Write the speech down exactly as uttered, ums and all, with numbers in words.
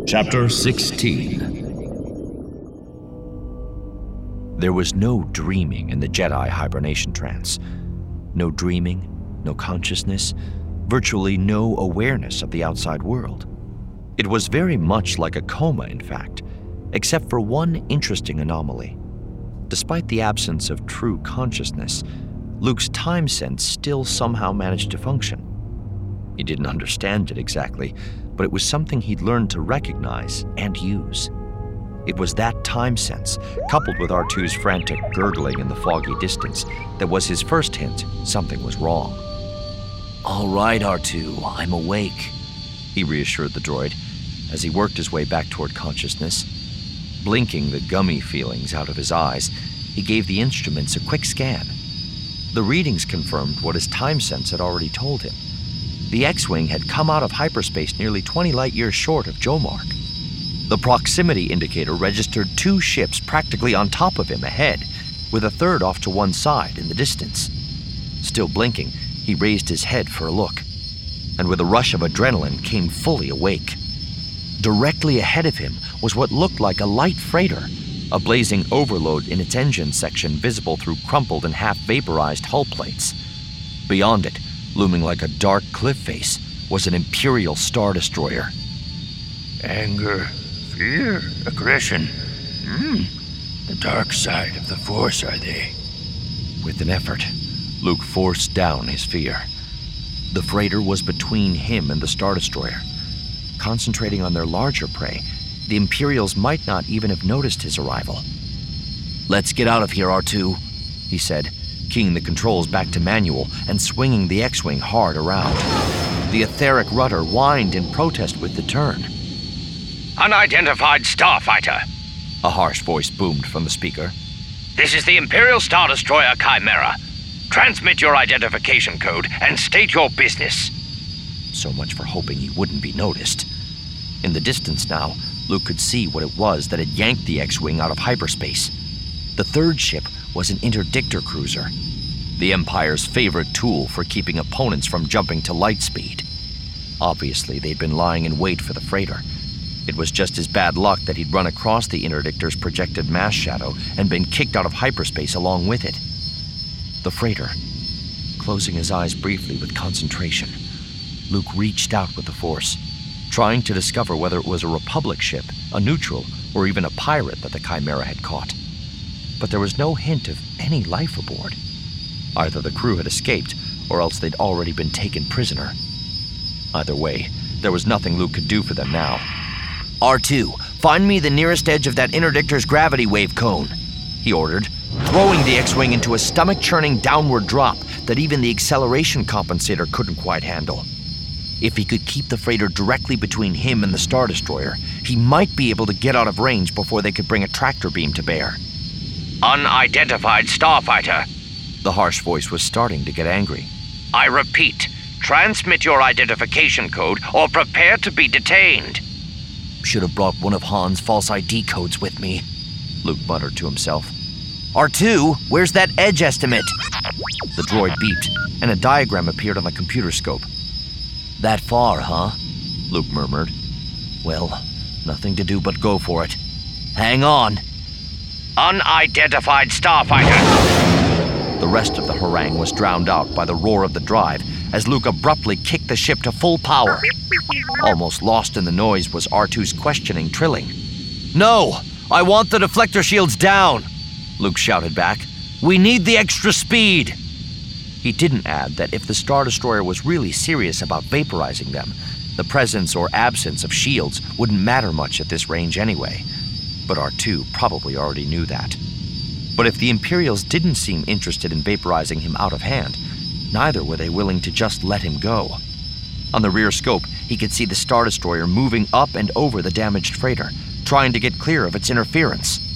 Chapter sixteen. There was no dreaming in the Jedi hibernation trance. No dreaming, no consciousness, virtually no awareness of the outside world. It was very much like a coma, in fact, except for one interesting anomaly. Despite the absence of true consciousness, Luke's time sense still somehow managed to function. He didn't understand it exactly, but it was something he'd learned to recognize and use. It was that time sense, coupled with R two's frantic gurgling in the foggy distance, that was his first hint something was wrong. "All right, R two, I'm awake," he reassured the droid as he worked his way back toward consciousness. Blinking the gummy feelings out of his eyes, he gave the instruments a quick scan. The readings confirmed what his time sense had already told him. The X-Wing had come out of hyperspace nearly twenty light-years short of Jomark. The proximity indicator registered two ships practically on top of him ahead, with a third off to one side in the distance. Still blinking, he raised his head for a look, and with a rush of adrenaline came fully awake. Directly ahead of him was what looked like a light freighter, a blazing overload in its engine section visible through crumpled and half-vaporized hull plates. Beyond it, looming like a dark cliff face, was an Imperial Star Destroyer. Anger, fear, aggression. Hmm, the dark side of the Force, are they? With an effort, Luke forced down his fear. The freighter was between him and the Star Destroyer. Concentrating on their larger prey, the Imperials might not even have noticed his arrival. "Let's get out of here, R two, he said, keying the controls back to manual and swinging the X-Wing hard around. The etheric rudder whined in protest with the turn. "Unidentified starfighter," a harsh voice boomed from the speaker. "This is the Imperial Star Destroyer Chimera. Transmit your identification code and state your business." So much for hoping he wouldn't be noticed. In the distance now, Luke could see what it was that had yanked the X-Wing out of hyperspace. The third ship was an interdictor cruiser, the Empire's favorite tool for keeping opponents from jumping to light speed. Obviously, they'd been lying in wait for the freighter. It was just his bad luck that he'd run across the interdictor's projected mass shadow and been kicked out of hyperspace along with it. The freighter. Closing his eyes briefly with concentration, Luke reached out with the Force, trying to discover whether it was a Republic ship, a neutral, or even a pirate that the Chimera had caught. But there was no hint of any life aboard. Either the crew had escaped, or else they'd already been taken prisoner. Either way, there was nothing Luke could do for them now. "R two, find me the nearest edge of that interdictor's gravity wave cone," he ordered, throwing the X-Wing into a stomach-churning downward drop that even the acceleration compensator couldn't quite handle. If he could keep the freighter directly between him and the Star Destroyer, he might be able to get out of range before they could bring a tractor beam to bear. "Unidentified starfighter." The harsh voice was starting to get angry. "I repeat, transmit your identification code or prepare to be detained." "Should have brought one of Han's false I D codes with me," Luke muttered to himself. "R two, where's that edge estimate?" The droid beeped, and a diagram appeared on the computer scope. "That far, huh?" Luke murmured. "Well, nothing to do but go for it. Hang on." "Unidentified starfighter." The rest of the harangue was drowned out by the roar of the drive as Luke abruptly kicked the ship to full power. Almost lost in the noise was R two's questioning trilling. "No! I want the deflector shields down!" Luke shouted back. "We need the extra speed!" He didn't add that if the Star Destroyer was really serious about vaporizing them, the presence or absence of shields wouldn't matter much at this range anyway. But R two probably already knew that. But if the Imperials didn't seem interested in vaporizing him out of hand, neither were they willing to just let him go. On the rear scope, he could see the Star Destroyer moving up and over the damaged freighter, trying to get clear of its interference.